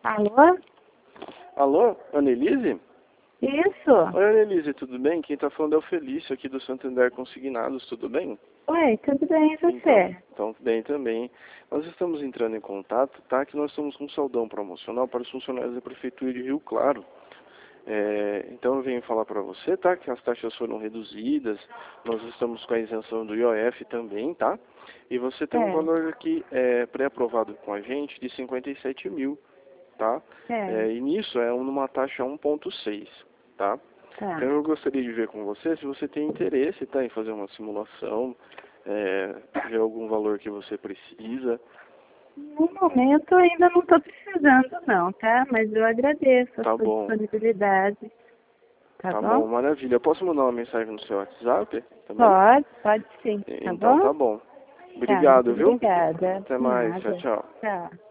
Alô? Alô, Annelise? Isso? Oi, Annelise, tudo bem? Quem tá falando é o Felício aqui do Santander Consignados, tudo bem? Oi, tudo bem, e você? Então, bem também. Nós estamos entrando em contato, tá? Que nós estamos com um saldão promocional para os funcionários da Prefeitura de Rio Claro. Então eu venho falar para você, tá? Que as taxas foram reduzidas, nós estamos com a isenção do IOF também, tá? E você tem um É, valor aqui pré-aprovado com a gente de 57 mil, tá? é, E nisso numa taxa 1,6, tá? tá. Então eu gostaria de ver com você se você tem interesse, tá? Em fazer uma simulação, ver algum valor que você precisa. No momento ainda não estou precisando não, tá? Mas eu agradeço a Tá sua bom, disponibilidade, tá tá bom? bom, maravilha. Eu posso mandar uma mensagem no seu WhatsApp também? Pode sim, tá Então bom? tá bom. Tá, muito Obrigado, viu? obrigada. Até mais. Tchau, Nada. tchau. Tchau.